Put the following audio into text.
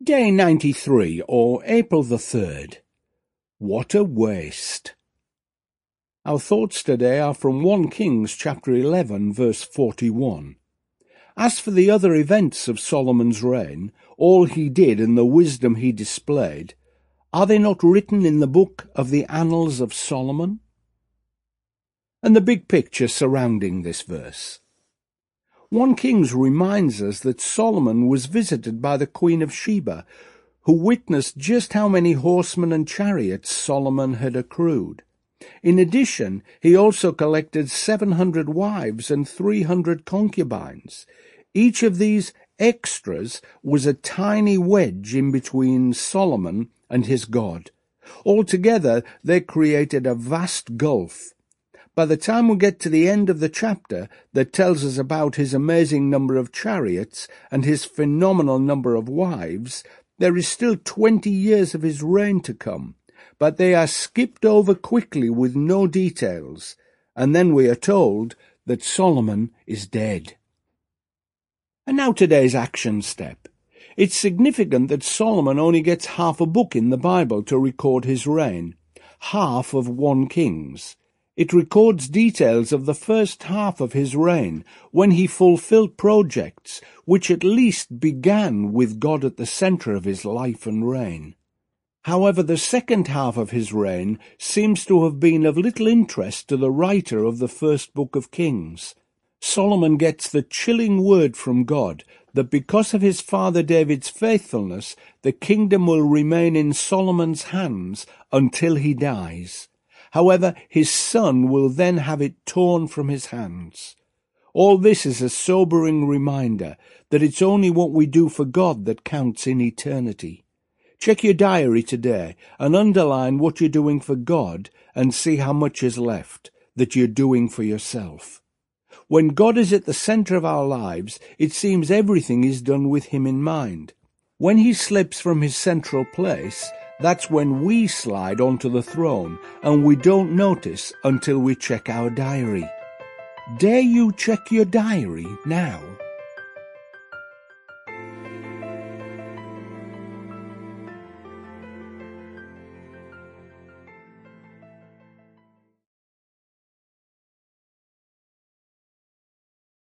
Day 93, or April the 3rd. What a waste. Our thoughts today are from 1 Kings chapter 11, verse 41. As for the other events of Solomon's reign, all he did and the wisdom he displayed, are they not written in the book of the Annals of Solomon? And the big picture surrounding this verse. 1 Kings reminds us that Solomon was visited by the Queen of Sheba, who witnessed just how many horsemen and chariots Solomon had accrued. In addition, he also collected 700 wives and 300 concubines. Each of these extras was a tiny wedge in between Solomon and his God. Altogether, they created a vast gulf. By the time we get to the end of the chapter that tells us about his amazing number of chariots and his phenomenal number of wives, there is still 20 years of his reign to come, but they are skipped over quickly with no details, and then we are told that Solomon is dead. And now today's action step. It's significant that Solomon only gets half a book in the Bible to record his reign, half of 1 Kings. It records details of the first half of his reign, when he fulfilled projects which at least began with God at the centre of his life and reign. However, the second half of his reign seems to have been of little interest to the writer of the first book of Kings. Solomon gets the chilling word from God that because of his father David's faithfulness, the kingdom will remain in Solomon's hands until he dies. However, his son will then have it torn from his hands. All this is a sobering reminder that it's only what we do for God that counts in eternity. Check your diary today and underline what you're doing for God and see how much is left that you're doing for yourself. When God is at the center of our lives, it seems everything is done with him in mind. When he slips from his central place, that's when we slide onto the throne, and we don't notice until we check our diary. Dare you check your diary now?